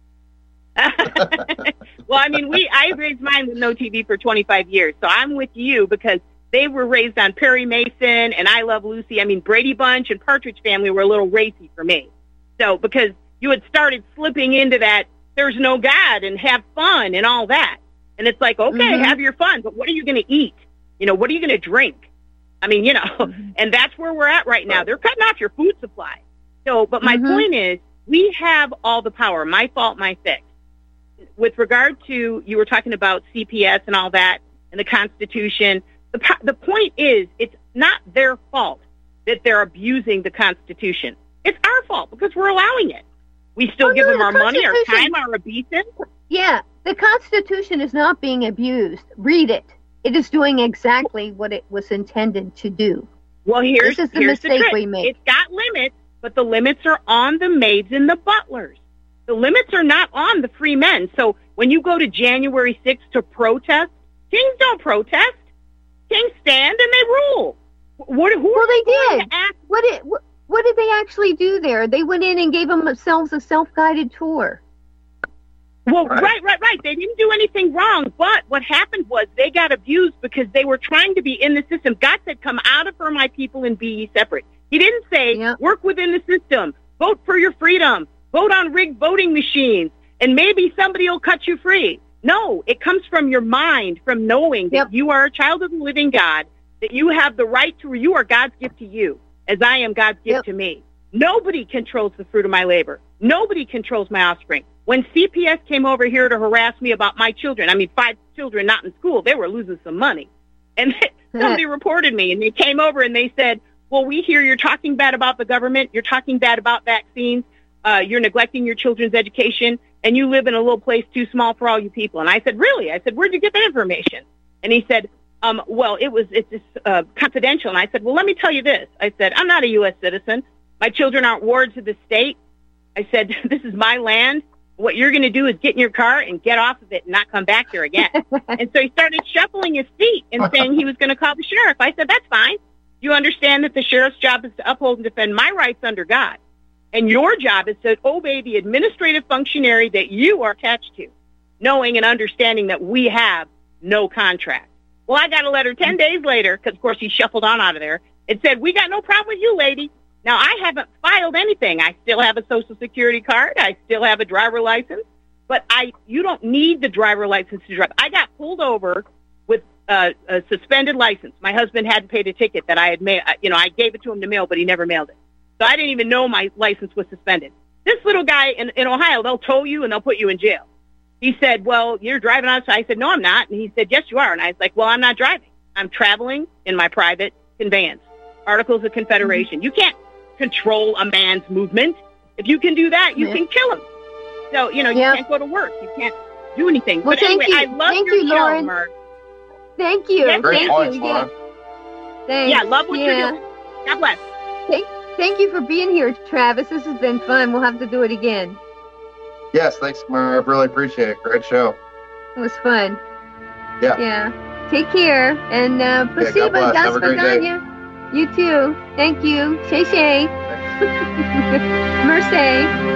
Well, I mean, I raised mine with no TV for 25 years, so I'm with you because they were raised on Perry Mason and I Love Lucy. I mean, Brady Bunch and Partridge Family were a little racy for me. So because you had started slipping into that, there's no God and have fun and all that. And it's like, okay, have your fun, but what are you going to eat? What are you going to drink? I mean, and that's where we're at right now. They're cutting off your food supply. So, but my point is, we have all the power. My fault, my fix. With regard to, you were talking about CPS and all that and the Constitution. The point is, it's not their fault that they're abusing the Constitution. It's our fault because we're allowing it. We still give them our money, our time, our obeisance. Yeah, the Constitution is not being abused. Read it. It is doing exactly what it was intended to do. Well, here's the mistake trick. We make. It's got limits, but the limits are on the maids and the butlers. The limits are not on the free men. So when you go to January 6th to protest, kings don't protest. Kings stand and they rule. They did. What did they actually do there? They went in and gave themselves a self-guided tour. Well, right. They didn't do anything wrong, but what happened was they got abused because they were trying to be in the system. God said, come out of her, my people, and be ye separate. He didn't say, work within the system, vote for your freedom, vote on rigged voting machines, and maybe somebody will cut you free. No, it comes from your mind, from knowing that you are a child of the living God, that you have the right to, you are God's gift to you, as I am God's gift to me. Nobody controls the fruit of my labor. Nobody controls my offspring. When CPS came over here to harass me about my children, 5 children not in school, they were losing some money. And somebody reported me, and they came over and they said, well, we hear you're talking bad about the government, you're talking bad about vaccines, you're neglecting your children's education, and you live in a little place too small for all you people. And I said, really? I said, where'd you get that information? And he said, well, it's just confidential. And I said, well, let me tell you this. I said, I'm not a U.S. citizen. My children aren't wards of the state. I said, this is my land. What you're going to do is get in your car and get off of it and not come back here again. And so he started shuffling his feet and saying he was going to call the sheriff. I said, that's fine. You understand that the sheriff's job is to uphold and defend my rights under God. And your job is to obey the administrative functionary that you are attached to, knowing and understanding that we have no contract. Well, I got a letter 10 days later, because, of course, he shuffled on out of there. It said, we got no problem with you, lady. Now, I haven't filed anything. I still have a Social Security card. I still have a driver license. But you don't need the driver license to drive. I got pulled over with a suspended license. My husband hadn't paid a ticket that I had made. I gave it to him to mail, but he never mailed it. So I didn't even know my license was suspended. This little guy in Ohio, they'll tow you and they'll put you in jail. He said, well, you're driving outside. I said, no, I'm not. And he said, yes, you are. And I was like, well, I'm not driving. I'm traveling in my private conveyance. Articles of Confederation. You can't control a man's movement. If you can do that, you can kill him. So, you can't go to work. You can't do anything. Well, but anyway, I love your show, Lauren. Mark. Thank you. Yes, Great points, Lauren. Thanks. Yeah, love what you're doing. God bless. Thank you for being here, Travis. This has been fun. We'll have to do it again. Yes, thanks, Mark. I really appreciate it. Great show. It was fun. Yeah. Yeah. Take care. And Pasiba, Have a great day. You too. Thank you. Shay Shay. Mercy.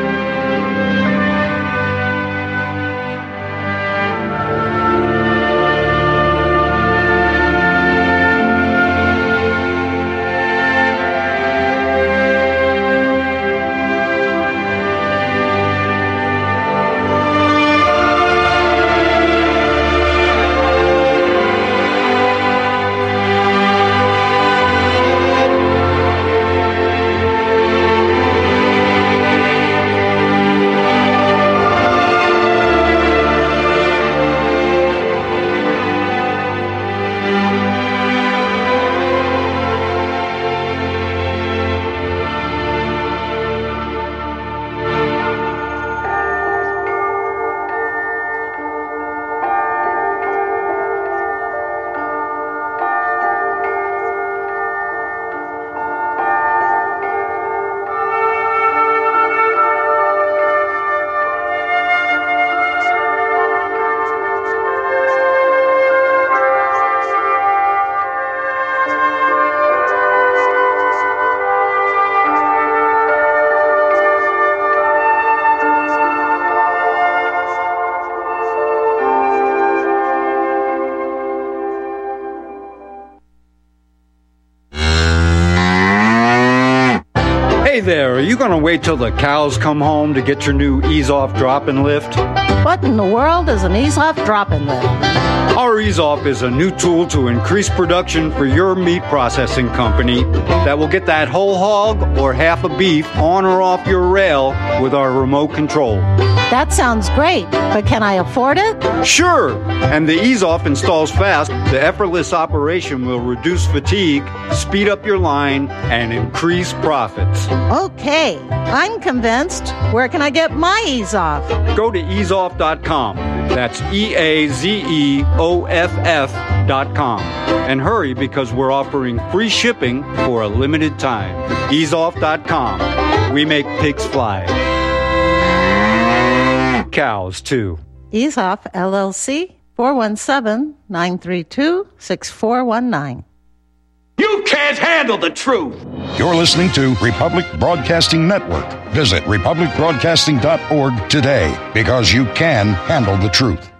There, are you going to wait till the cows come home to get your new Ease-Off drop-in lift? What in the world is an Ease-Off drop-in lift? Our Ease-Off is a new tool to increase production for your meat processing company that will get that whole hog or half a beef on or off your rail with our remote control. That sounds great, but can I afford it? Sure! And the Ease-Off installs fast. The effortless operation will reduce fatigue, speed up your line, and increase profits. Okay, I'm convinced. Where can I get my Ease-Off? Go to easeoff.com. That's EAZEOFF.com. And hurry because we're offering free shipping for a limited time. Easeoff.com. We make pigs fly. Cows, too. Ease-Off, LLC, 417-932-6419. You can't handle the truth! You're listening to Republic Broadcasting Network. Visit republicbroadcasting.org today because you can handle the truth.